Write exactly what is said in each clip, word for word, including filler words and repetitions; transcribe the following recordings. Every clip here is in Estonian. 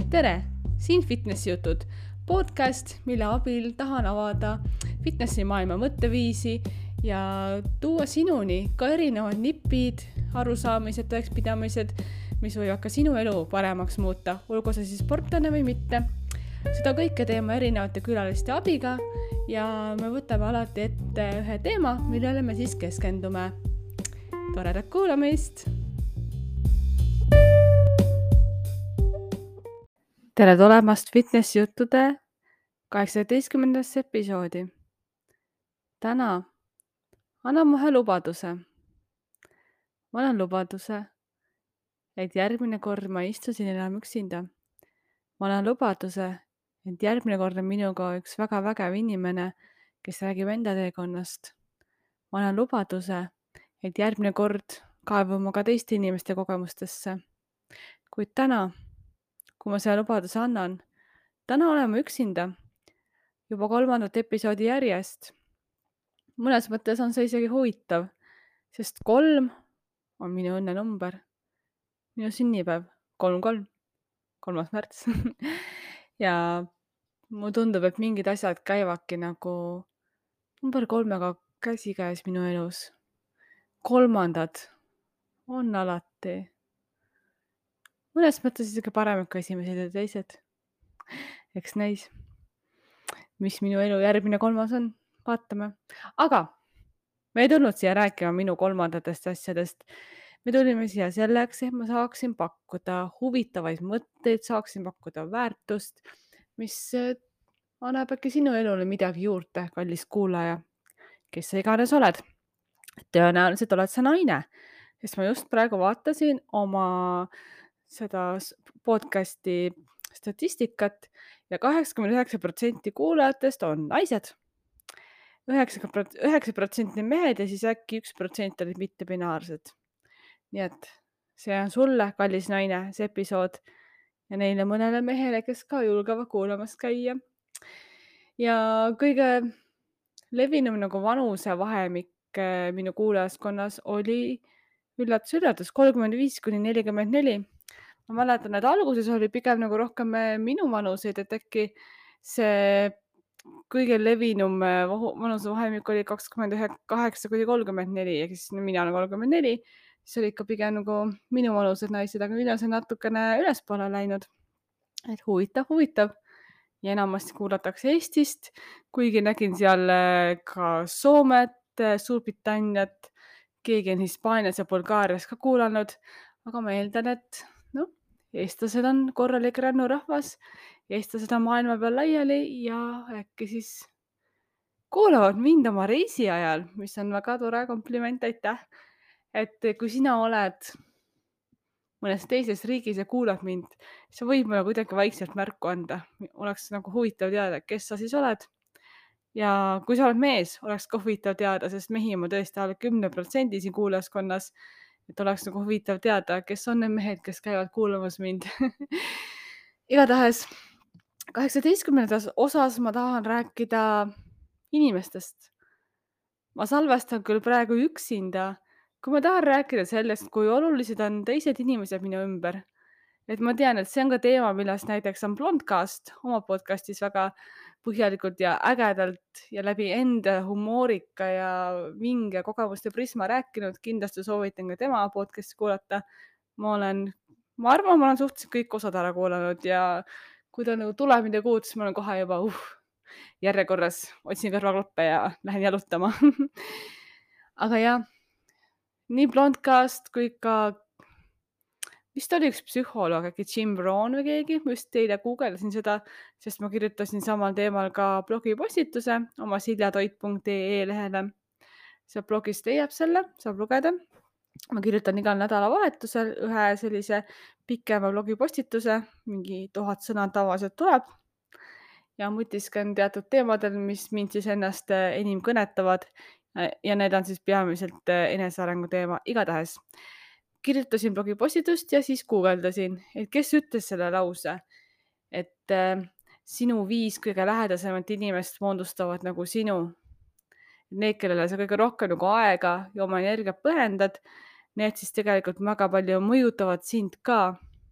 tere, siin Fitnessi jutud, podcast, mille abil tahan avada fitnessi maailma mõtteviisi ja tuua sinuni ka erinevad nipid, arusaamised, tõekspidamised, mis võivad ka sinu elu paremaks muuta, olgu see siis sportlane või mitte. Seda kõike teeme erinevate külaliste abiga ja me võtame alati ette ühe teema, millele me siis keskendume. Toredat kuulamist! Tere tulemast Fitnessi juttude kaheksateistkümnendasse episoodi. Täna annan ma ühe lubaduse. Ma annan lubaduse, et järgmine kord ma istusin enam üksinda. Ma annan lubaduse, et järgmine kord on minuga üks väga vägev inimene, kes räägib enda teekonnast. Ma annan lubaduse, et järgmine kord kaevume ka teiste inimeste kogemustesse. Kuid täna, kui ma selle lubaduse annan, täna oleme üksinda juba kolmandat episoodi järjest. Mõnes mõttes on see isegi huvitav, sest kolm on minu õnnenumber. Minu sünnipäev, kolm kolm, kolmas märts. ja mulle tundub, et mingid asjad käivadki nagu number kolmega käsikäes minu elus. Kolmandad on alati. Mõnes mõttes isegi paremad kui esimesed ja teised. Eks näis, mis minu elu järgmine kolmas on. Vaatame. Aga me ei tulnud siia rääkima minu kolmandatest asjadest. Me tulime siia selleks, et ma saaksin pakkuda huvitavaid mõtteid, saaksin pakkuda väärtust, mis annab äkki sinu elule midagi juurde, kallis kuulaja, kes sa iganes oled. Tõenäoliselt oled sa naine, sest ma just praegu vaatasin oma seda podcasti statistikat ja kaheksakümmend üheksa protsenti kuulajatest on naised. üheksa protsenti mehed ja siis äkki üks protsent olid mittebinaarsed. Nii et see on sulle, kallis naine, see episood ja neile mõnele mehele, kes ka julgevad kuulamas käia. Ja kõige levinum nagu vanuse vahemik minu kuulajaskonnas oli üllatus-üllatus kolmkümmend viis kuni nelikümmend neli. Ma mäletan, et alguses oli pigem nagu rohkem minu vanuseid, et äkki see kõige levinum vanuse vahemik oli kakskümmend kaheksa kuni kolmkümmend neli, ja siis mina olen kolmkümmend neli, siis oli ikka pigem nagu minu vanused naised, aga nüüd on see natukene ülespoole läinud. Et huvitav, huvitav. Ja enamasti kuulatakse Eestist, kuigi nägin seal ka Soomet, Suurbritanniat, keegi on Hispaanias ja Bulgaarias ka kuulanud, aga ma eeldan, et no, eestlased on korralik rännurahvas, eestlased on maailma peal laiali ja äkki siis kuulavad mind oma reisi ajal, mis on väga tore kompliment, aitäh. Et kui sina oled mõnes teises riigis ja kuulad mind, siis võib mulle kuidagi vaikselt märku anda. Oleks nagu huvitav teada, kes sa siis oled. Ja kui sa oled mees, oleks ka huvitav teada, sest mehi on tõesti alla kümne protsendi siin kuulajaskonnas. Et oleks nagu huvitav teada, kes on need mehed, kes käivad kuulamas mind. Igatahes kaheksateistkümnendas osas ma tahan rääkida inimestest. Ma salvestan küll praegu üksinda, kui ma tahan rääkida sellest, kui olulised on teised inimesed minu ümber. Et ma tean, et see on ka teema, millest näiteks on Blondcast oma podcastis väga põhjalikult ja ägedalt ja läbi enda humoorika ja vinge kogemuste prisma rääkinud. Kindlasti soovitan ka tema podcasti kuulata. Ma olen, ma arvan, ma olen suhteliselt kõik osad ära kuulanud ja kui ta nagu tuleb midagi uut, siis ma olen kohe juba uh, järjekorras, otsin kõrvaklappe ja lähen jalutama. Aga jah, nii Blondcast kui ka vist oli üks psühholoog, äkki Jim Rohn või keegi, ma just teile googledasin seda, sest ma kirjutasin samal teemal ka blogipostituse oma siljatoit punkt ee lehele. See blogist leiab selle, saab lugeda. Ma kirjutan igal nädalavahetusel ühe sellise pikema blogipostituse, mingi tuhat sõna tavaliselt tuleb. Ja mõtisken teatud teemadel, mis mind siis ennast enim kõnetavad ja need on siis peamiselt enesearengu teema igatahes. Kirjutasin blogipostitust ja siis guugeldasin, et kes ütles selle lause, et äh, sinu viis kõige lähedasemat inimest moodustavad nagu sinu. Need, kellele sa kõige rohkem nagu aega ja oma energiat pühendad, need siis tegelikult väga palju mõjutavad sind ka.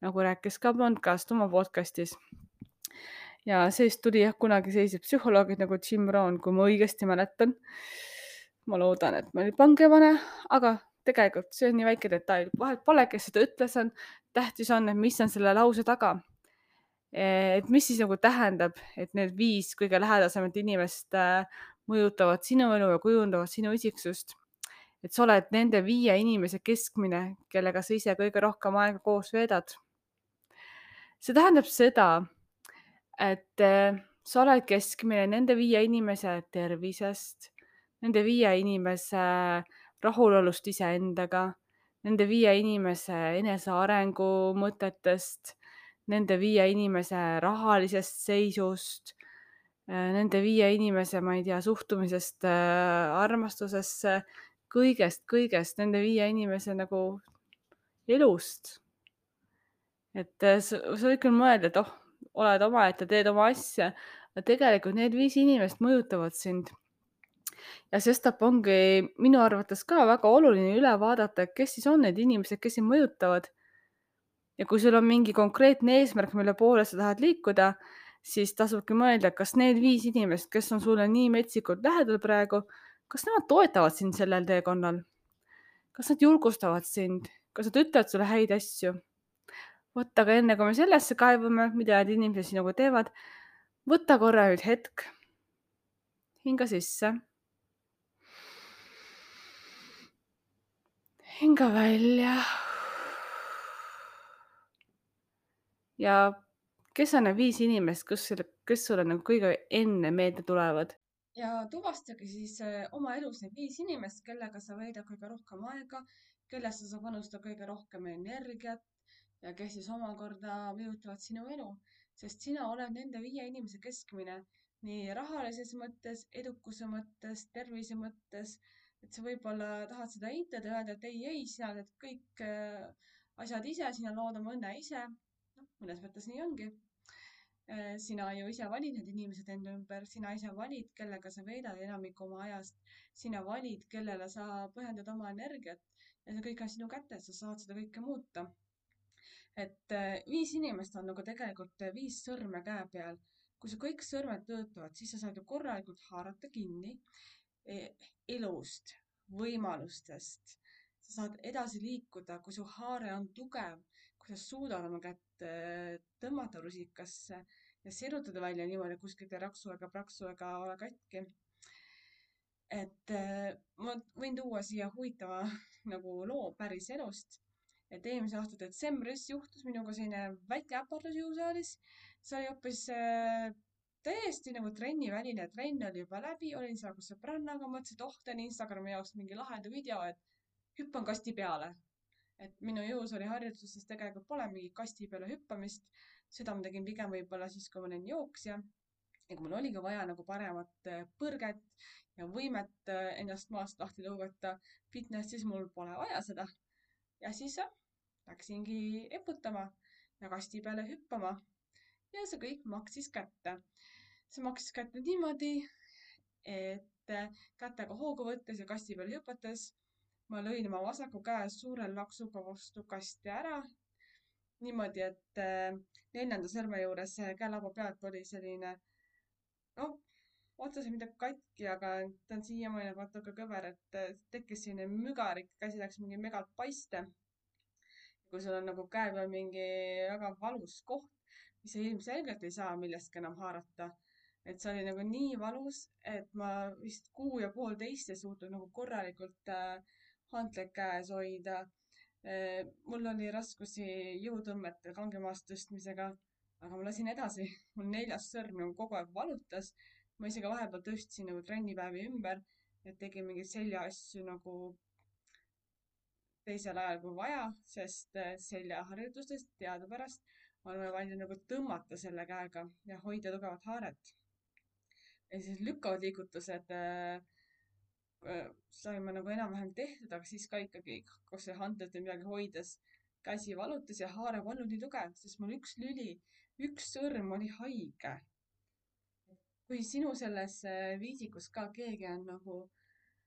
nagu rääkis ka podcast oma podcastis. Ja seest tuli jah kunagi sellised psühholoogid nagu Jim Rohn, kui ma õigesti mäletan. Ma loodan, et ma nüüd pange ei pane, aga tegelikult see on nii väike detail, vahet pole, kes seda ütles, on tähtis on, et mis on selle lause taga. Et mis siis nagu tähendab, et need viis kõige lähedasemat inimest äh, mõjutavad sinu elu ja kujundavad sinu isiksust. Et sa oled nende viie inimese keskmine, kellega sa ise kõige rohkem aega koos veedad. See tähendab seda, et äh, sa oled keskmine nende viie inimese tervisest, nende viie inimese rahulolust iseendaga, nende viie inimese enesearengu mõtetest, nende viie inimese rahalisest seisust, nende viie inimese, ma ei tea, suhtumisest äh, armastusesse, kõigest, kõigest, nende viie inimese nagu elust. Et äh, sa, sa võid küll mõelda, et oh, oled omaette, teed oma asja, aga tegelikult need viis inimest mõjutavad sind. Ja sestap ongi minu arvates ka väga oluline üle vaadata, kes siis on need inimesed, kes sind mõjutavad. Ja kui sul on mingi konkreetne eesmärk, mille poole sa tahad liikuda, siis tasubki mõelda, kas need viis inimest, kes on sulle nii metsikult lähedal praegu, kas nemad toetavad sind sellel teekonnal? Kas nad julgustavad sind? Kas nad ütlevad sulle häid asju? Vot, aga enne kui me sellesse kaevume, mida need inimesed sinuga teevad, võta korra nüüd hetk, hinga sisse, hinga välja. Ja kes on need viis inimest, kes, kes sulle nagu kõige enne meelde tulevad? Ja tuvastage siis äh, oma elus need viis inimest, kellega sa veedad kõige rohkem aega, kellesse sa panustad kõige rohkem energiat ja kes siis omakorda mõjutavad sinu elu, sest sina oled nende viie inimese keskmine nii rahalises mõttes, edukuse mõttes, tervise mõttes, et sa võib-olla tahad seda eitada ja öelda, et ei, ei, sina teed kõik äh, asjad ise, sina lood oma õnne ise. noh, mõnes mõttes nii ongi. Äh, sina ju ise valid need inimesed enda ümber, sina ise valid, kellega sa veedad enamiku oma ajast, sina valid, kellele sa pühendad oma energiat ja see kõik on sinu kätes, sa saad seda kõike muuta. et äh, viis inimest on nagu tegelikult äh, viis sõrme käe peal. kui su kõik sõrmed töötavad, siis sa saad ju korralikult haarata kinni e- elust, võimalustest. sa saad edasi liikuda, kui su haare on tugev, kui sa suudad oma kätt äh, tõmmata rusikasse ja sirutada välja niimoodi, et kuskilt ei raksu ega praksu ega ole katki. et äh, ma võin tuua siia huvitava nagu loo päris elust. et eelmise aasta detsembris juhtus minuga selline väike äpardus jõusaalis. see oli hoopis äh, täiesti nagu trenniväline, trenn oli juba läbi, olin seal koos sõbrannaga, mõtlesin, et oh, teen Instagrami jaoks mingi laheda video, et hüppan kasti peale. et minu jõusaali harjutustes tegelikult pole mingit kasti peale hüppamist. seda ma tegin pigem võib-olla siis, kui ma olin jooksja ja kui mul oligi vaja nagu paremat äh, põrget ja võimet äh, ennast maast lahti tõugata fitness, siis mul pole vaja seda. ja siis äh, läksingi eputama ja kasti peale hüppama ja see kõik maksis kätte. see maksis kätte niimoodi, et äh, kätega hoogu võttes ja kasti peale hüpates ma lõin oma vasaku käe suure laksuga vastu kasti ära. niimoodi, et äh, neljanda sõrme juures äh, käelaba pealt oli selline, noh, otseselt mitte katki, aga ta on siiamaani nagu natuke kõver, et äh, tekkis selline mügarik, käsi läks mingi megalt paiste. kui sul on nagu käe peal mingi väga valus koht, siis sa ilmselgelt ei saa millestki enam haarata. et see oli nagu nii valus, et ma vist kuu ja poolteist ei suutnud nagu korralikult äh, hantleid käes hoida. Äh, mul oli raskusi jõutõmmete kangemaast tõstmisega, aga ma lasin edasi. mul neljas sõrm nagu kogu aeg valutas. ma isegi vahepeal tõstsin nagu trennipäevi ümber, et tegin mingeid seljaasju nagu teisel ajal kui vaja, sest äh, seljaharjutustes teadupärast oleme valmis nagu tõmmata selle käega ja hoida tugevat haaret. ja siis lükkavad liigutused äh, äh, saime nagu enam-vähem tehtud, aga siis ka ikkagi, kus see hantelt või midagi hoides, käsi valutas ja haare polnud nii tugev, sest mul üks lüli, üks sõrm oli haige. kui sinu selles äh, viisikus ka keegi on nagu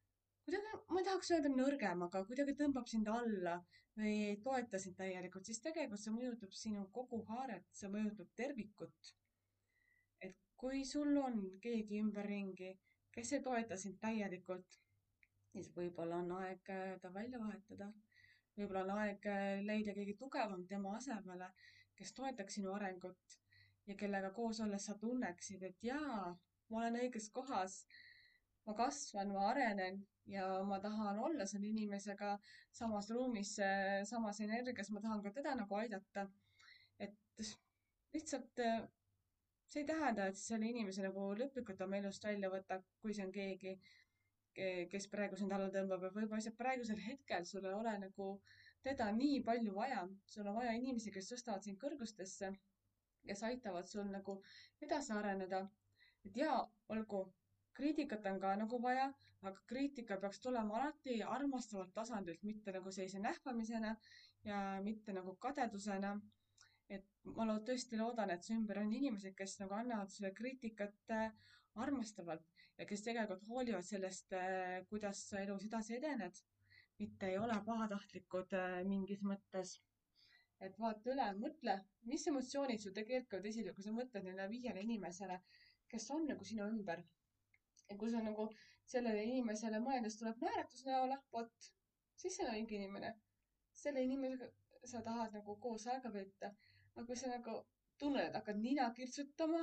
kuidagi, ma ei tahaks öelda nõrgem, aga kuidagi tõmbab sind alla või ei toeta sind täielikult, siis tegelikult see mõjutab sinu kogu haaret, see mõjutab tervikut. Et kui sul on keegi ümberringi, kes ei toeta sind täielikult, siis võib-olla on aeg äh, ta välja vahetada. võib-olla on aeg äh, leida keegi tugevam tema asemele, kes toetaks sinu arengut ja kellega koos olles sa tunneksid, et jaa, ma olen õiges kohas, ma kasvan, ma arenen ja ma tahan olla selle inimesega samas ruumis, äh, samas energias, ma tahan ka teda nagu aidata. et lihtsalt äh, see ei tähenda, et selle inimese nagu lõplikult oma elust välja võtta, kui see on keegi, ke- kes praegu sind alla tõmbab ja võib-olla lihtsalt praegusel hetkel sul ei ole nagu teda nii palju vaja. sul on vaja inimesi, kes tõstavad sind kõrgustesse, kes aitavad sul nagu edasi areneda. et jaa, olgu, kriitikat on ka nagu vaja, aga kriitika peaks tulema alati armastavalt tasandilt, mitte nagu sellise nähvamisena ja mitte nagu kadedusena. et ma lo- tõesti loodan, et su ümber on inimesed, kes nagu annavad sulle kriitikat äh, armastavalt ja kes tegelikult hoolivad sellest, äh, kuidas sa elus edasi edened, mitte ei ole pahatahtlikud äh, mingis mõttes. et vaata üle, mõtle, mis emotsioonid sul tegelikult käivad esile, kui sa mõtled neile viiele inimesele, kes on nagu sinu ümber. ja kui sa nagu sellele inimesele mõeldes tuleb naeratus näole, vot, siis see on õige inimene. selle inimesega sa tahad nagu koos aega veeta. aga kui sa nagu tunned, et hakkad nina kirtsutama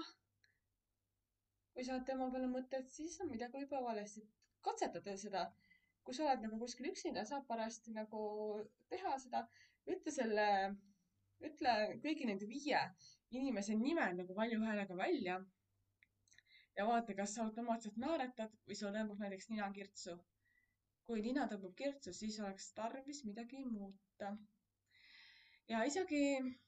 või saad tema peale mõtet, siis on midagi võib-olla valesti. katsetada seda. kui sa oled nagu kuskil üksinda, saab parajasti nagu teha seda, ütle selle, ütle kõigi nende viie inimese nimed nagu valju häälega välja ja vaata, kas sa automaatselt naeratad või sul tõmbab näiteks nina kirtsu. kui nina tõmbab kirtsu, siis oleks tarvis midagi muuta. ja isegi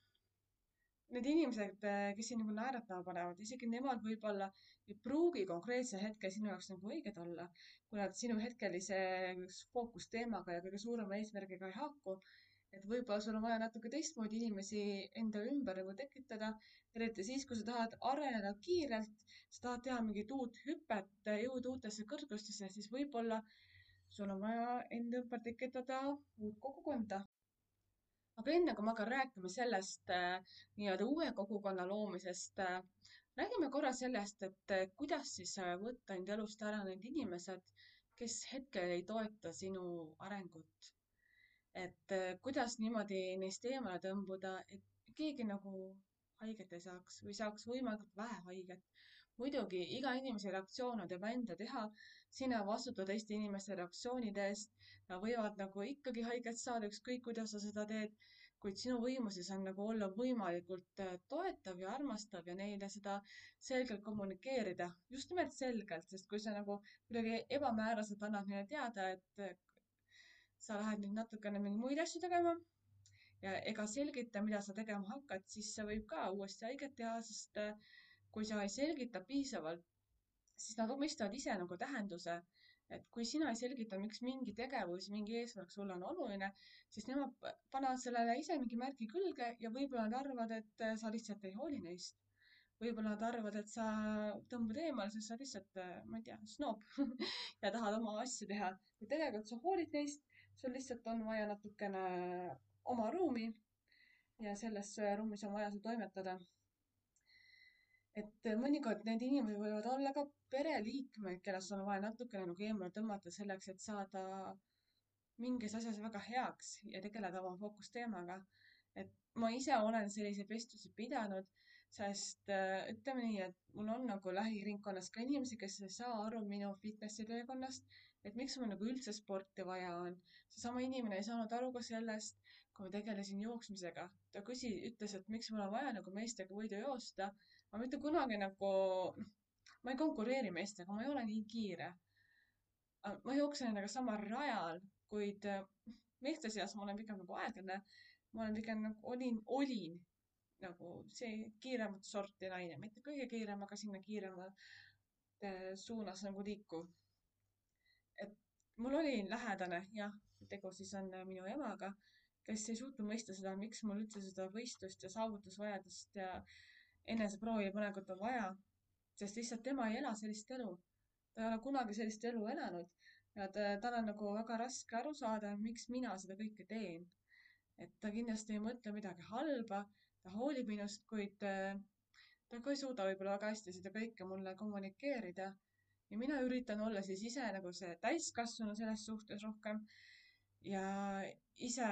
need inimesed, kes sind nagu naeratama panevad, isegi nemad võib-olla ei pruugi konkreetsel hetkel sinu jaoks nagu õiged olla, kui nad sinu hetkelise fookusteemaga ja kõige suurema eesmärgiga ei haaku. et võib-olla sul on vaja natuke teistmoodi inimesi enda ümber nagu tekitada, eriti siis, kui sa tahad areneda kiirelt, sa tahad teha mingit uut hüpet, jõuda uutesse kõrgustesse, siis võib-olla sul on vaja enda ümber tekitada uut kogukonda. aga enne kui ma hakkan rääkima sellest äh, nii-öelda uue kogukonna loomisest äh,, räägime korra sellest, et äh, kuidas siis äh, võtta enda elust ära need inimesed, kes hetkel ei toeta sinu arengut. et äh, kuidas niimoodi neist eemale tõmbuda, et keegi nagu haiget ei saaks või saaks võimalikult vähe haiget. muidugi iga inimese reaktsioon on tema enda teha, sina ei vastuta teiste inimeste reaktsioonide eest. Nad võivad nagu ikkagi haiget saada, ükskõik kuidas sa seda teed, kuid sinu võimuses on nagu olla võimalikult äh, toetav ja armastav ja neile seda selgelt kommunikeerida. just nimelt selgelt, sest kui sa nagu kuidagi ebamääraselt annad neile teada, et äh, sa lähed nüüd natukene mingeid muid asju tegema ja ega selgita, mida sa tegema hakkad, siis see võib ka uuesti haiget teha, sest äh, kui sa ei selgita piisavalt, siis nad omistavad ise nagu tähenduse. et kui sina ei selgita, miks mingi tegevus, mingi eesmärk sulle on oluline, siis nemad p- panevad sellele ise mingi märgi külge ja võib-olla nad arvavad, et äh, sa lihtsalt ei hooli neist. võib-olla nad arvavad, et sa tõmbad eemale, sest sa lihtsalt, äh, ma ei tea, snoob ja tahad oma asju teha. kui tegelikult sa hoolid neist, sul lihtsalt on vaja natukene oma ruumi ja selles äh, ruumis on vaja sul toimetada. et mõnikord need inimesed võivad olla ka pereliikmed, kellest sul on vaja natukene nagu eemale tõmmata selleks, et saada mingis asjas väga heaks ja tegeleda oma fookusteemaga. et ma ise olen selliseid vestlusi pidanud, sest äh, ütleme nii, et mul on nagu lähiringkonnas ka inimesi, kes ei saa aru minu fitnessi teekonnast, et miks mul nagu üldse sporti vaja on. seesama inimene ei saanud aru ka sellest, kui ma tegelesin jooksmisega. ta küsi-, ütles, et miks mul on vaja nagu meestega võidu joosta. ma mitte kunagi nagu, noh, ma ei konkureeri meestega, ma ei ole nii kiire. ma jooksen nendega samal rajal, kuid äh, meeste seas ma olen pigem nagu aeglane. ma olen pigem nagu olin, olin nagu see kiiremat sorti naine, mitte kõige kiirem, aga sinna kiirema äh, suunas nagu liikuv. et mul oli lähedane, jah, tegu siis on äh, minu emaga, kes ei suutnud mõista seda, miks mul üldse seda võistlust ja saavutusvajadust ja eneseproovipanekut on vaja, sest lihtsalt tema ei ela sellist elu. ta ei ole kunagi sellist elu elanud. ja ta, tal on nagu väga raske aru saada, miks mina seda kõike teen. et ta kindlasti ei mõtle midagi halba, ta hoolib minust, kuid äh, ta ka ei suuda võib-olla väga hästi seda kõike mulle kommunikeerida. ja mina üritan olla siis ise nagu see täiskasvanu selles suhtes rohkem ja ise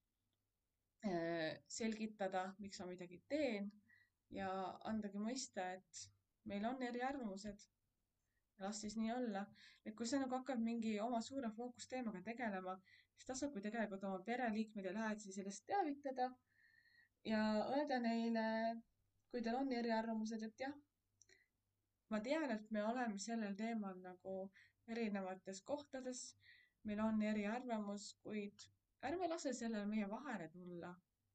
äh, selgitada, miks ma midagi teen ja andagi mõista, et meil on eriarvamused. Las siis nii olla. et kui sa nagu hakkad mingi oma suure fookusteemaga tegelema, siis tasubki tegelikult oma pereliikmeid ja lähedasi sellest teavitada ja öelda neile, kui teil on eriarvamused, et jah, ma tean, et me oleme sellel teemal nagu erinevates kohtades, meil on eriarvamus, kuid ärme lase sellel meie vahele tulla.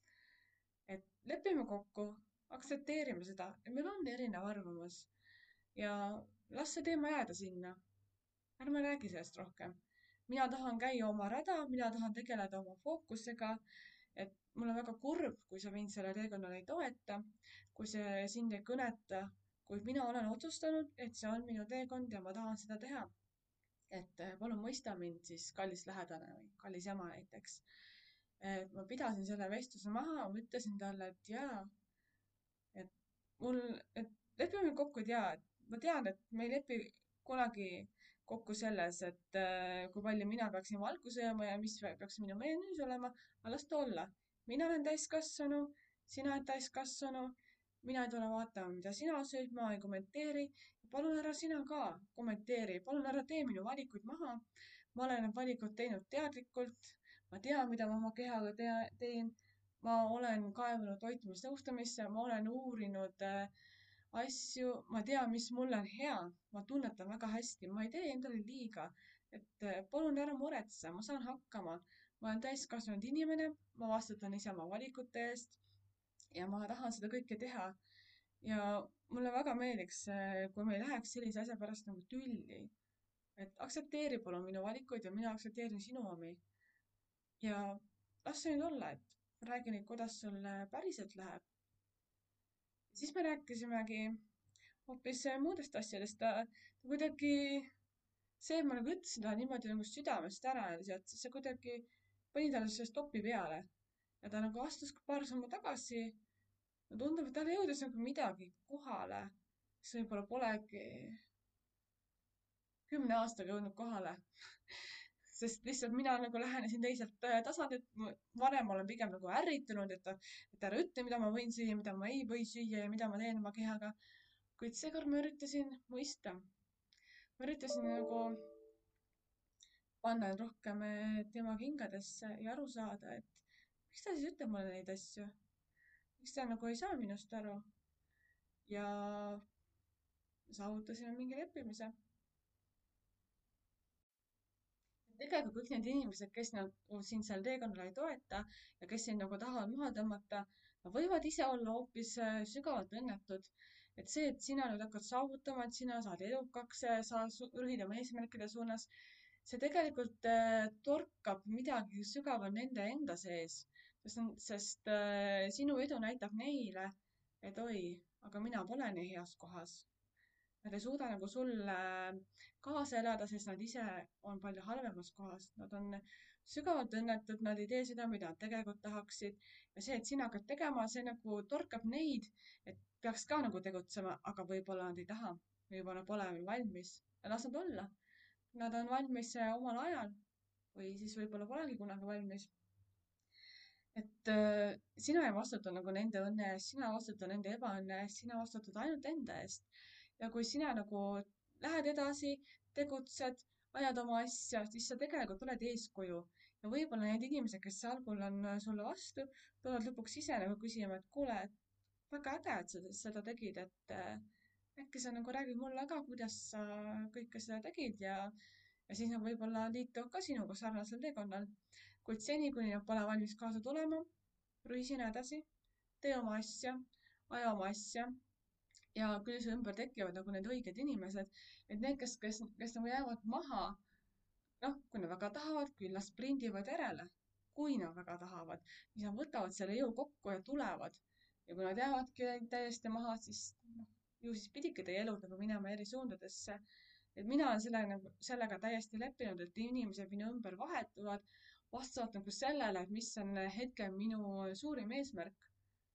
et lepime kokku, aktsepteerime seda, et meil on erinev arvamus ja las see teema jääda sinna. ärme räägi sellest rohkem. mina tahan käia oma rada, mina tahan tegeleda oma fookusega, et mul on väga kurb, kui sa mind sellel teekonnal ei toeta, kui see sind ei kõneta, kuid mina olen otsustanud, et see on minu teekond ja ma tahan seda teha. et eh, palun mõista mind siis, kallis lähedane või kallis ema näiteks. et ma pidasin selle vestluse maha, ma ütlesin talle, et jaa, et mul, et lepime kokku, et jaa, et ma tean, et me ei lepi kunagi kokku selles, et äh, kui palju mina peaksin valku sööma ja mis peaks minu menüüs olema, aga las ta olla. mina olen täiskasvanu, sina oled täiskasvanu, mina ei tule vaatama, mida sina sööd, ma ei kommenteeri. palun ära sina ka kommenteeri, palun ära tee minu valikuid maha. ma olen need valikud teinud teadlikult, ma tean, mida ma oma kehaga tea, teen, ma olen kaevunud toitumisnõustamisse, ma olen uurinud äh, asju, ma tean, mis mulle on hea, ma tunnetan väga hästi, ma ei tee endale liiga, et äh, palun ära muretse, ma saan hakkama. ma olen täiskasvanud inimene, ma vastutan ise oma valikute eest ja ma tahan seda kõike teha. ja mulle väga meeldiks, äh, kui me ei läheks sellise asja pärast nagu tülli, et aktsepteeri palun minu valikuid ja mina aktsepteerin sinu omi ja las see nüüd olla, et räägi nüüd, kuidas sul äh, päriselt läheb. siis me rääkisimegi hoopis äh, muudest asjadest, ta, ta kuidagi, see, et ma nagu ütlesin talle niimoodi nagu südamest ära ja sealt, siis see kuidagi pani talle selle stopi peale ja ta nagu astus paar sammu tagasi. no tundub, et talle jõudis nagu midagi kohale, mis võib-olla polegi kümne aastaga jõudnud kohale. sest lihtsalt mina nagu lähenesin teiselt äh, tasandilt, varem olen pigem nagu ärritunud, et, et ära ütle, mida ma võin süüa, mida ma ei või süüa ja mida ma teen oma kehaga. kuid seekord ma üritasin mõista, ma üritasin nagu panna end rohkem äh, tema kingadesse ja aru saada, et miks ta siis ütleb mulle neid asju, miks ta nagu ei saa minust aru ja saavutasime mingi leppimise. tegelikult kõik need inimesed, kes nagu sind seal teekonnal ei toeta ja kes sind nagu tahavad maha tõmmata, nad võivad ise olla hoopis äh, sügavalt õnnetud. et see, et sina nüüd hakkad saavutama, et sina saad edukaks, sa su- juhid oma eesmärkide suunas, see tegelikult äh, torkab midagi sügaval nende enda sees, sest, sest äh, sinu edu näitab neile, et oi, aga mina pole nii heas kohas. Nad ei suuda nagu sulle kaasa elada, sest nad ise on palju halvemas kohas. Nad on sügavalt õnnetud, nad ei tee seda, mida nad tegelikult tahaksid. ja see, et sina hakkad tegema, see nagu torkab neid, et peaks ka nagu tegutsema, aga võib-olla nad ei taha. võib-olla pole veel valmis. las nad olla. Nad on valmis äh, omal ajal või siis võib-olla polegi kunagi valmis. et äh, sina ei vastuta nagu nende õnne eest, sina vastutad nende ebaõnne eest, sina vastutad ainult enda eest. ja kui sina nagu lähed edasi, tegutsed, ajad oma asja, siis sa tegelikult oled eeskuju. ja võib-olla need inimesed, kes algul on äh, sulle vastu, tulevad lõpuks ise nagu küsima, et kuule, et väga äge, et sa seda tegid, et äh, äkki sa nagu räägid mulle ka, kuidas sa kõike seda tegid ja ja siis nad võib-olla liituvad ka sinuga sarnasel teekonnal. kuid seni, kuni nad pole valmis kaasa tulema, rühi sina edasi, tee oma asja, aja oma asja ja küll su ümber tekivad nagu need õiged inimesed, et need, kes, kes, kes nagu jäävad maha, noh, kui nad väga tahavad, küll nad sprindivad järele. kui nad väga tahavad, siis nad võtavad selle jõu kokku ja tulevad. ja kui nad jäävadki täiesti maha, siis noh, ju siis pididki teie elud nagu minema eri suundadesse. et mina olen selle, nagu, sellega täiesti leppinud, et inimesed minu ümber vahetuvad vastavalt nagu sellele, et mis on hetkel minu suurim eesmärk.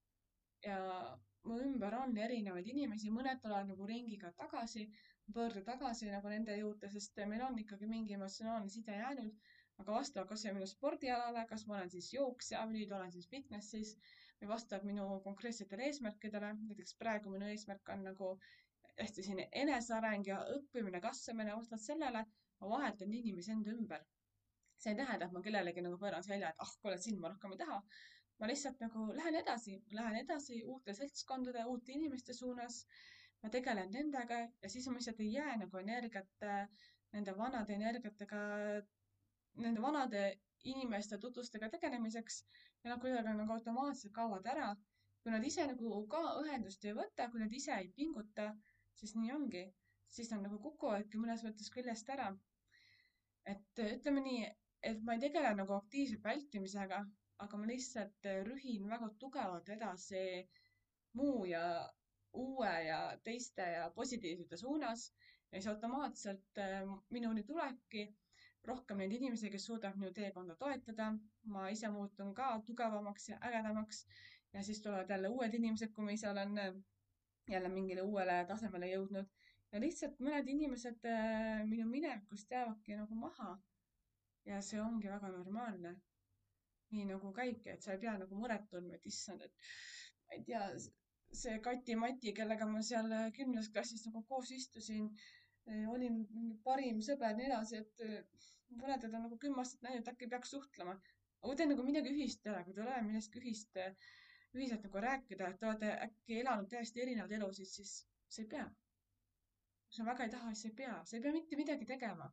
Ja mu ümber on erinevaid inimesi, mõned tulevad nagu ringiga tagasi, pöördu tagasi nagu nende juurde, sest meil on ikkagi mingi emotsionaalne side jäänud, aga vastavalt kas või minu spordialale, kas ma olen siis jooksja või nüüd olen siis fitnessis või vastavalt minu konkreetsetele eesmärkidele, näiteks praegu minu eesmärk on nagu hästi selline eneseareng ja õppimine, kasvamine, vastavalt sellele ma vahetan inimesi enda ümber. See ei tähenda, et ma kellelegi nagu pööran selja, et ah, kuule, sind ma rohkem ei taha. Ma lihtsalt nagu lähen edasi, lähen edasi uute seltskondade, uute inimeste suunas. Ma tegelen nendega ja siis ma lihtsalt ei jää nagu energiat äh, nende vanade energiatega, nende vanade inimeste tutvustega tegelemiseks ja nad kuidagi nagu automaatselt kaovad ära. Kui nad ise nagu ka ühendust ei võta, kui nad ise ei pinguta, siis nii ongi. Siis nad nagu kukuvadki mõnes mõttes küljest ära. Et äh, ütleme nii, et ma ei tegele nagu aktiivselt vältimisega, aga ma lihtsalt äh, rühin väga tugevalt edasi muu ja uue ja teiste ja positiivsete suunas ja siis automaatselt äh, minuni tulebki rohkem neid inimesi, kes suudavad minu teekonda toetada. Ma ise muutun ka tugevamaks ja ägedamaks ja siis tulevad jälle uued inimesed, kui ma ise olen äh, jälle mingile uuele tasemele jõudnud. Ja lihtsalt mõned inimesed äh, minu minevikust jäävadki nagu maha ja see ongi väga normaalne. Nii nagu käibki, et sa ei pea nagu muret tundma, et issand, et ma ei tea, see Kati-Mati, kellega ma seal äh, kümnes klassis nagu koos istusin, eh, oli mingi parim sõber ja nii edasi, et eh, ma pole teda nagu kümme aastat näinud, et äkki peaks suhtlema. aga kui teil nagu midagi ühist ei ole, kui teil ei ole millestki ühist, eh, ühiselt nagu rääkida, et te olete äkki elanud täiesti erinevaid elusid, siis sa ei pea. kui sa väga ei taha, siis sa ei pea, sa ei pea mitte midagi tegema.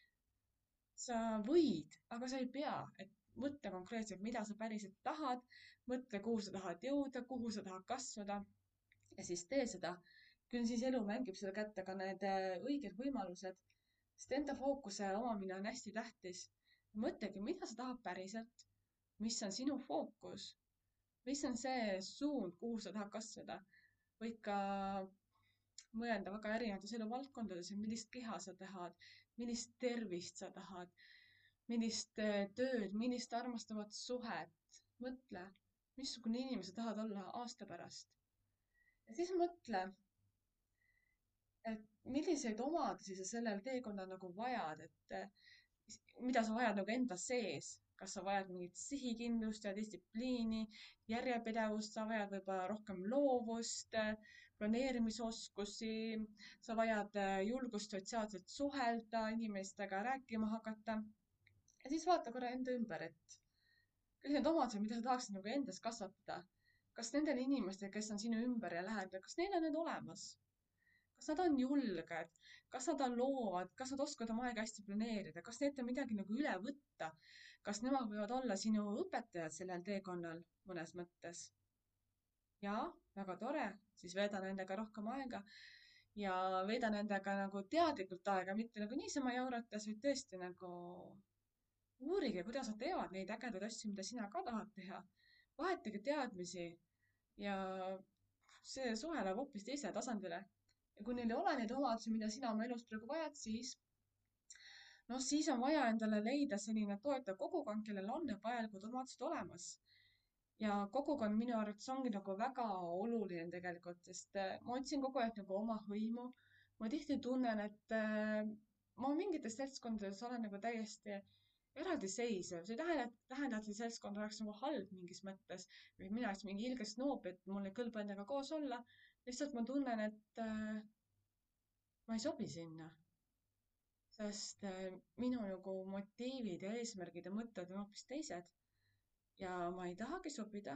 Sa võid, aga sa ei pea, et mõtle konkreetselt, mida sa päriselt tahad, mõtle, kuhu sa tahad jõuda, kuhu sa tahad kasvada ja siis tee seda. küll siis elu mängib sulle kätte ka need äh, õiged võimalused, sest enda fookuse omamine on hästi tähtis. mõtlegi, mida sa tahad päriselt, mis on sinu fookus, mis on see suund, kuhu sa tahad kasvada. võid ka mõelda väga erinevates eluvaldkondades, et millist keha sa tahad, millist tervist sa tahad, millist eh, tööd, millist armastavat suhet. mõtle, missugune inimene sa tahad olla aasta pärast. ja siis mõtle, et milliseid omadusi sa sellel teekonnal nagu vajad, et eh, mida sa vajad nagu enda sees. kas sa vajad mingit sihikindlust ja distsipliini, järjepidevust, sa vajad võib-olla rohkem loovust, planeerimisoskusi, sa vajad eh, julgust sotsiaalselt suhelda, inimestega rääkima hakata. ja siis vaata korra enda ümber, et kõik need omadused, mida sa tahaksid nagu endas kasvatada, kas nendel inimestel, kes on sinu ümber ja lähedal, kas neil on need olemas? kas nad on julged, kas nad on loovad, kas nad oskavad oma aega hästi planeerida, kas neilt on midagi nagu üle võtta, kas nemad võivad olla sinu õpetajad sellel teekonnal mõnes mõttes? jaa, väga tore, siis veeda nendega rohkem aega ja veeda nendega nagu teadlikult aega, mitte nagu niisama jaurates, vaid tõesti nagu uurige, kuidas nad teevad neid ägedaid asju, mida sina ka tahad teha. vahetage teadmisi ja see suhe läheb hoopis teisele tasandile. ja kui neil ei ole neid omadusi, mida sina oma elus praegu vajad, siis noh, siis on vaja endale leida selline toetav kogukond, kellel on need vajalikud omadused olemas. ja kogukond minu arvates ongi nagu väga oluline tegelikult, sest äh, ma otsin kogu aeg nagu oma hõimu. ma tihti tunnen, et äh, ma mingites seltskondades olen nagu täiesti eraldiseisev. see ei tähenda, et tähenda, et see seltskond oleks nagu halb mingis mõttes või mina oleks mingi ilge snoob, et mul ei kõlba endaga koos olla. lihtsalt ma tunnen, et äh, ma ei sobi sinna, sest äh, minu nagu motiivid ja eesmärgid ja mõtted on hoopis teised ja ma ei tahagi sobida,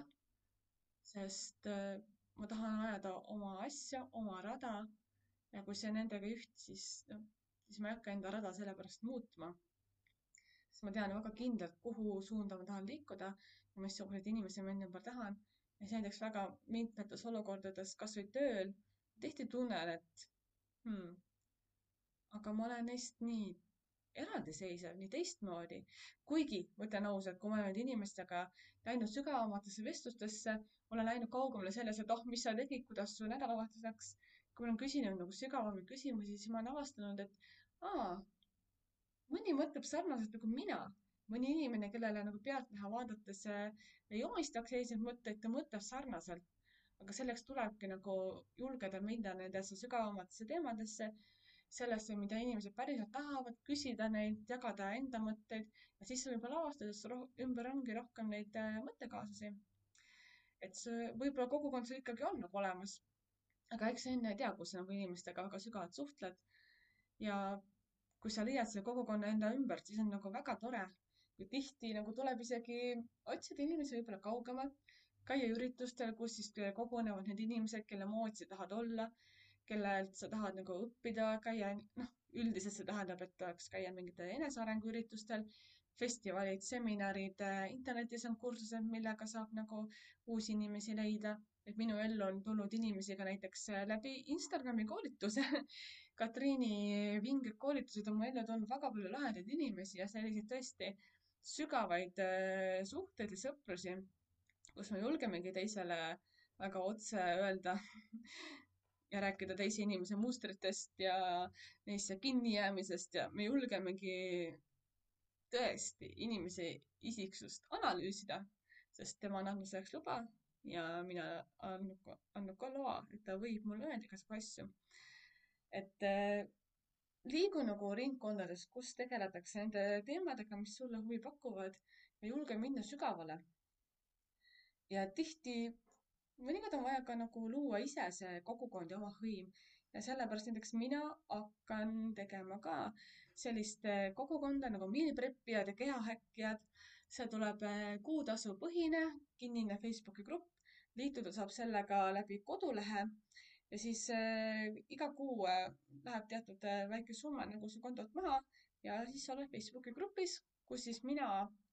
sest äh, ma tahan ajada oma asja, oma rada ja kui see nendega ei ühti, siis noh, siis ma ei hakka enda rada sellepärast muutma. sest ma tean väga kindlalt, kuhu suunda ma tahan liikuda ja missuguseid inimesi ma enda ümber tahan. ja siis näiteks väga mitmetes olukordades, kasvõi tööl, tihti tunnen, et hmm, aga ma olen neist nii eraldiseisev, nii teistmoodi. kuigi ma ütlen ausalt, kui ma olen nende inimestega läinud sügavamatesse vestlustesse, olen läinud kaugemale selles, et oh, mis sa tegid, kuidas su nädalavahetus läks. kui ma olen küsinud nagu sügavamaid küsimusi, siis ma olen avastanud, et aa, mõni mõtleb sarnaselt nagu mina. mõni inimene, kellele nagu pealtnäha vaadates äh, ei omistaks selliseid mõtteid, ta mõtleb sarnaselt. aga selleks tulebki nagu julgeda minna nendesse sügavamatesse teemadesse, sellesse, mida inimesed päriselt tahavad, küsida neid, jagada enda mõtteid ja siis sa võib-olla avastad, et sul roh- ümber ongi rohkem neid äh, mõttekaaslasi. et see võib-olla kogukond sul ikkagi on nagu olemas, aga eks sa enne ei tea, kus sa nagu inimestega väga sügavalt suhtled. ja kui sa leiad selle kogukonna enda ümbert, siis on nagu väga tore. kui tihti nagu tuleb isegi otsida inimesi võib-olla kaugemalt, käia üritustel, kus siis kogunevad need inimesed, kelle moodi sa tahad olla, kellelt sa tahad nagu õppida, käia, noh, üldiselt see tähendab, et tuleks käia mingitel enesearenguüritustel, festivalid, seminarid, internetis on kursused, millega saab nagu uusi inimesi leida. et minu ellu on tulnud inimesi ka näiteks läbi Instagrami koolituse Katriini vinged koolitused on mu ellu toonud väga palju lahedaid inimesi ja selliseid tõesti sügavaid äh, suhteid ja sõprusi, kus me julgemegi teisele väga otse öelda ja rääkida teise inimese mustritest ja neisse kinnijäämisest ja me julgemegi tõesti inimese isiksust analüüsida, sest tema on andnud selleks luba ja mina andnud, andnud ka loa, et ta võib mulle öelda igasugu asju. et äh, liigu nagu ringkondades, kus tegeletakse nende teemadega, mis sulle huvi pakuvad ja julge minna sügavale. ja tihti, mõnikord on vaja ka nagu luua ise see kogukond ja oma hõim ja sellepärast näiteks mina hakkan tegema ka sellist eh, kogukonda nagu meal preppijad ja kehahäkkijad. see tuleb eh, kuutasupõhine kinnine Facebooki grupp, liituda saab sellega läbi kodulehe ja siis äh, iga kuu äh, läheb teatud äh, väike summa nagu su kontolt maha ja siis sa oled Facebooki grupis, kus siis mina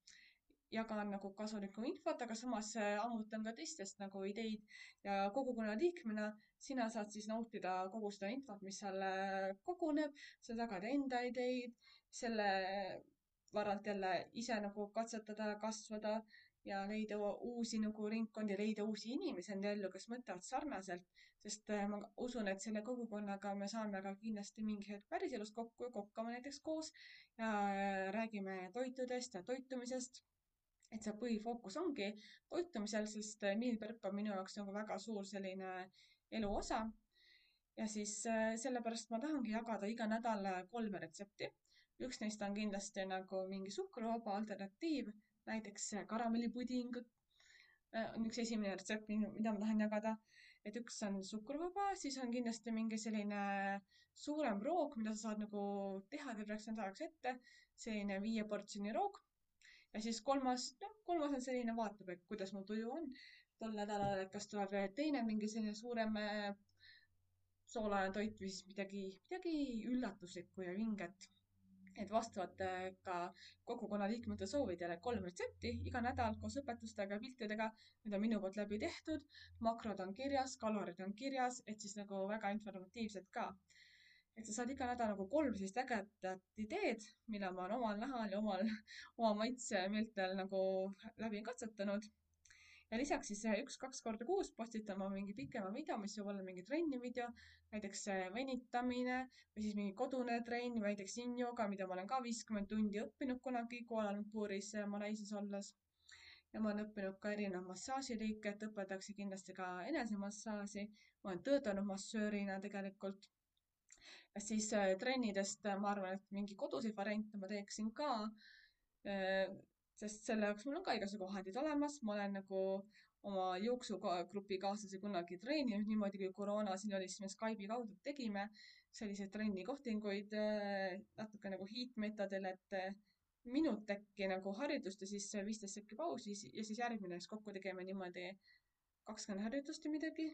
jagan nagu kasulikku infot, aga samas äh, ammutan ka teistest nagu ideid ja kogukonna liikmena sina saad siis nautida kogu seda infot, mis seal äh, koguneb, sa jagad enda ideid, selle varalt jälle ise nagu katsetada, kasvada ja leida uusi nagu ringkondi, leida uusi inimesi enda ellu, kes mõtlevad sarnaselt, sest äh, ma usun, et selle kogukonnaga me saame ka kindlasti mingi hetk päriselus kokku ja kokkame näiteks koos ja äh, räägime toitudest ja toitumisest, et see põhifookus ongi toitumisel, sest äh, meal prep on minu jaoks nagu väga suur selline elu osa. ja siis äh, sellepärast ma tahangi jagada iga nädal äh, kolme retsepti. üks neist on kindlasti nagu mingi suhkruvaba alternatiiv, näiteks äh, karamellipuding äh, on üks esimene retsept, mida ma tahan jagada. et üks on suhkruvaba, siis on kindlasti mingi selline suurem roog, mida sa saad nagu teha terveks nädalaks ette, selline viieportsjoni roog ja siis kolmas, noh, kolmas on selline, vaatab, et kuidas mu tuju on tol nädalal, et kas tuleb veel teine mingi selline suurem äh, soolane toit või siis midagi, midagi üllatuslikku ja vinget. et vastavalt äh, ka kogukonna liikmete soovidele kolm retsepti iga nädal koos õpetustega, piltidega, need on minu poolt läbi tehtud, makrod on kirjas, kalorid on kirjas, et siis nagu väga informatiivsed ka. et sa saad iga nädal nagu kolm sellist ägedat ideed, mille ma olen omal nahal ja omal, oma maitsemeeltel nagu läbi katsetanud. ja lisaks siis eh, üks-kaks korda kuus postitan ma mingi pikema video, mis võib olla mingi trenni video, näiteks eh, venitamine või siis mingi kodune trenn, näiteks yin-yoga, mida ma olen ka viiskümmend tundi õppinud kunagi Kuala Lumpuris eh, Malaisias olles. ja ma olen õppinud ka erinevaid massaažiliike, et õpetatakse kindlasti ka enesemassaaži. ma olen töötanud massöörina tegelikult. ja siis äh, trennidest äh, ma arvan, et mingi koduseid variante ma teeksin ka äh, sest selle jaoks mul on ka igasugu vahendid olemas, ma olen nagu oma jooksugrupi kaaslasi kunagi treeninud niimoodi, kui koroona siin oli, siis me Skype'i kaudu tegime selliseid trennikohtinguid äh, natuke nagu heat-meetodil, et äh, minut äkki nagu harjutust ja siis viisteist sekki pausi ja siis järgmine, siis kokku tegime niimoodi kakskümmend harjutust või midagi.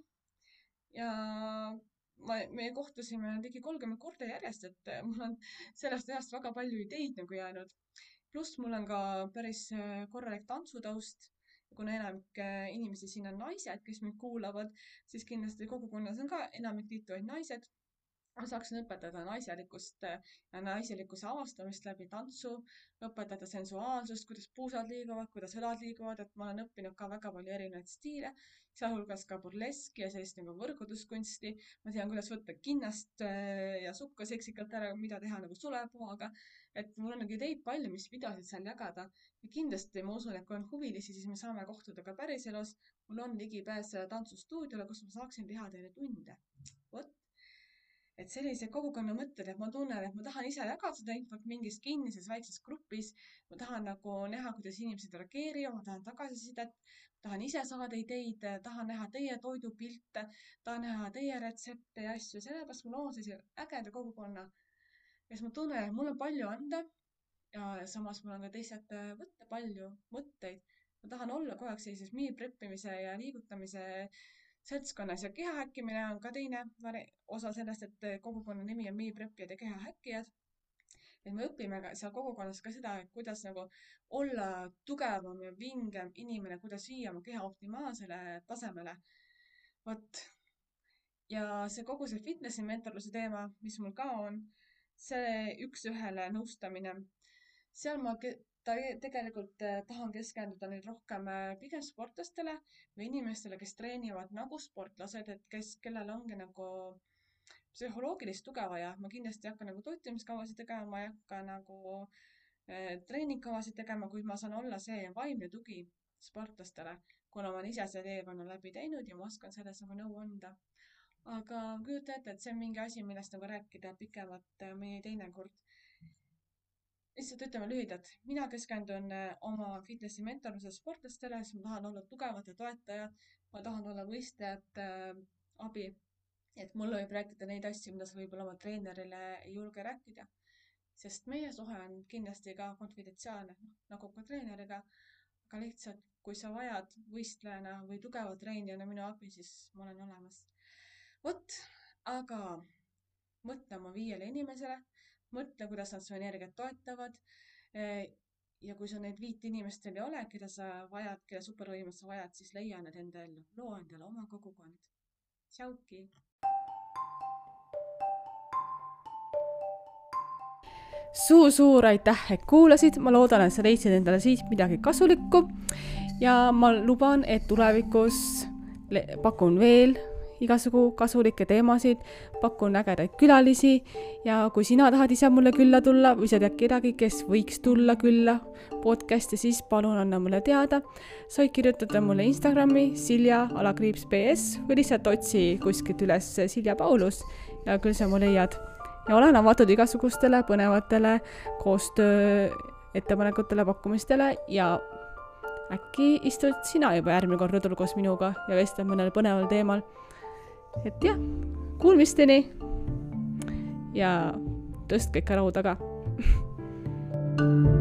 ja ma, me kohtusime ligi kolmkümmend korda järjest, et äh, mul on sellest ajast väga palju ideid nagu jäänud. pluss mul on ka päris äh, korralik tantsutaust. kuna enamik äh, inimesi siin on naised, kes mind kuulavad, siis kindlasti kogukonnas on ka enamik liituvaid naised. ma saaksin õpetada naiselikust ja naiselikkuse avastamist läbi tantsu, õpetada sensuaalsust, kuidas puusad liiguvad, kuidas õlad liiguvad, et ma olen õppinud ka väga palju erinevaid stiile, sealhulgas ka burleski ja sellist nagu võrgutuskunsti. Ma tean, kuidas võtta kinnast ja sukka seksikalt ära, mida teha nagu sulepuhaga. Et mul on nagu ideid palju, mis videosid seal jagada. Ja kindlasti ma usun, et kui on huvilisi, siis me saame kohtuda ka päriselus. Mul on ligipääs tantsustuudiole, kus ma saaksin teha teile tunde. Vot. Et sellised kogukonna mõtted, et ma tunnen, et ma tahan ise jagada seda infot mingis kinnises väikses grupis. Ma tahan nagu näha, kuidas inimesed reageerivad, ma tahan tagasisidet, tahan ise saada ideid, tahan näha teie toidupilte, tahan näha teie retsepte ja asju. Sellepärast ma loon sellise ägeda kogukonna, kes ma tunnen, et mul on palju anda ja samas mul on ka teised võtta palju mõtteid. Ma tahan olla kogu aeg sellises meal preppimise ja liigutamise seltskonnas ja kehahäkkimine on ka teine osa sellest, et kogukonna nimi on meal preppijad ja kehahäkkijad. Et me õpime seal kogukonnas ka seda, kuidas nagu olla tugevam ja vingem inimene, kuidas viia oma keha optimaalsele tasemele. Vot. Ja see kogu see fitnessi mentorluse teema, mis mul ka on, see üks ühele nõustamine. Seal ma ta tegelikult tahan keskenduda nüüd rohkem pigem sportlastele või inimestele, kes treenivad nagu sportlased, et kes, kellel ongi nagu psühholoogilist tuge vaja. Ma kindlasti ei hakka nagu toitumiskavasid tegema, ma ei hakka nagu eh, treeningkavasid tegema, kuid ma saan olla see vaimne tugi sportlastele, kuna ma olen ise see teekonna läbi teinud ja ma oskan selles nagu nõu anda. Aga kujuta ette, et see on mingi asi, millest nagu rääkida pikemalt mõni teine kord. Lihtsalt ütleme lühidalt, mina keskendun oma fitnessi mentorluse sportlastele, siis ma tahan olla tugevate toetajad, ma tahan olla võistlejate abi, et mul võib rääkida neid asju, mida sa võib-olla oma treenerile ei julge rääkida, sest meie suhe on kindlasti ka konfidentsiaalne, nagu ka treeneriga, aga lihtsalt kui sa vajad võistlejana või tugeva treenijana minu abi, siis ma olen olemas. Vot, aga mõtle oma viiele inimesele, mõtle, kuidas nad su energiat toetavad ja kui sa neid viit inimestel ei ole, keda sa vajad, keda supervõimet sa vajad, siis leia need endale, loo endale oma kogukond. Tšauki! Suur-suur aitäh, et kuulasid. Ma loodan, et sa leidsid endale siit midagi kasulikku ja ma luban, et tulevikus pakun veel igasugu kasulikke teemasid, pakun ägedaid külalisi ja kui sina tahad ise mulle külla tulla või sa tead kedagi, kes võiks tulla külla podcasti, siis palun anna mulle teada. Sa võid kirjutada mulle Instagrami Silja alakriips B S või lihtsalt otsi kuskilt üles Silja Paulus ja küll sa mu leiad. Ja olen avatud igasugustele põnevatele koostöö ettepanekutele, pakkumistele ja äkki istud sina juba järgmine kord rõdul koos minuga ja vestled mõnel põneval teemal. Et jah, kuulmisteni ja tõstke ikka rahu taga.